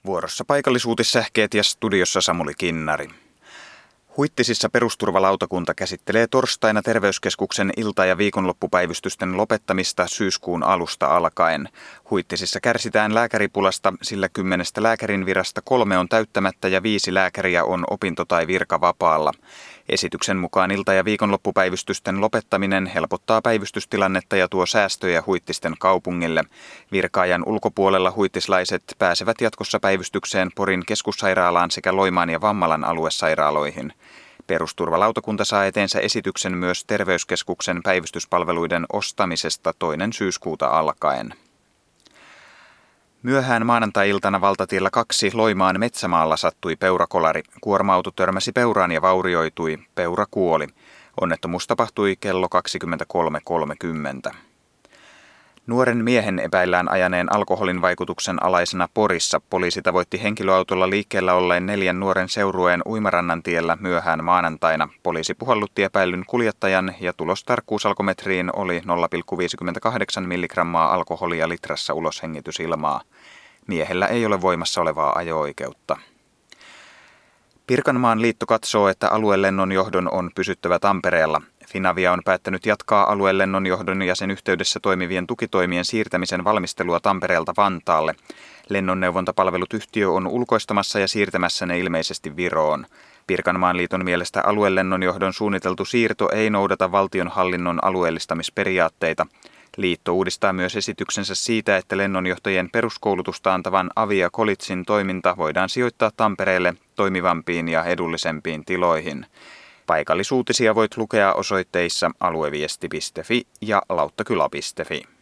Vuorossa paikallisuutissähkeet ja studiossa Samuli Kinnari. Huittisissa perusturvalautakunta käsittelee torstaina terveyskeskuksen ilta- ja viikonloppupäivystysten lopettamista syyskuun alusta alkaen. Huittisissa kärsitään lääkäripulasta, sillä 10 lääkärin virasta 3 on täyttämättä ja 5 lääkäriä on opinto- tai virkavapaalla. Esityksen mukaan ilta- ja viikonloppupäivystysten lopettaminen helpottaa päivystystilannetta ja tuo säästöjä Huittisten kaupungille. Virkaajan ulkopuolella huittislaiset pääsevät jatkossa päivystykseen Porin keskussairaalaan sekä Loimaan ja Vammalan aluesairaaloihin. Perusturvalautakunta saa eteensä esityksen myös terveyskeskuksen päivystyspalveluiden ostamisesta 2. syyskuuta alkaen. Myöhään maanantai-iltana valtatiellä 2 Loimaan Metsämaalla sattui peurakolari. Kuorma-auto törmäsi peuraan ja vaurioitui. Peura kuoli. Onnettomuus tapahtui kello 23.30. Nuoren miehen epäillään ajaneen alkoholin vaikutuksen alaisena Porissa. Poliisi tavoitti henkilöautolla liikkeellä olleen 4 nuoren seurueen Uimarannan tiellä myöhään maanantaina. Poliisi puhallutti epäillyn kuljettajan ja tulostarkkuusalkometriin oli 0,58 milligrammaa alkoholia litrassa uloshengitysilmaa. Miehellä ei ole voimassa olevaa ajo-oikeutta. Pirkanmaan liitto katsoo, että aluelennonjohdon on pysyttävä Tampereella. Finavia on päättänyt jatkaa aluelennonjohdon ja sen yhteydessä toimivien tukitoimien siirtämisen valmistelua Tampereelta Vantaalle. Lennonneuvontapalvelut yhtiö on ulkoistamassa ja siirtämässä ne ilmeisesti Viroon. Pirkanmaan liiton mielestä aluelennonjohdon suunniteltu siirto ei noudata valtionhallinnon alueellistamisperiaatteita. Liitto uudistaa myös esityksensä siitä, että lennonjohtajien peruskoulutusta antavan Avia Collegein toiminta voidaan sijoittaa Tampereelle toimivampiin ja edullisempiin tiloihin. Paikallisuutisia voit lukea osoitteissa alueviesti.fi ja lauttakyla.fi.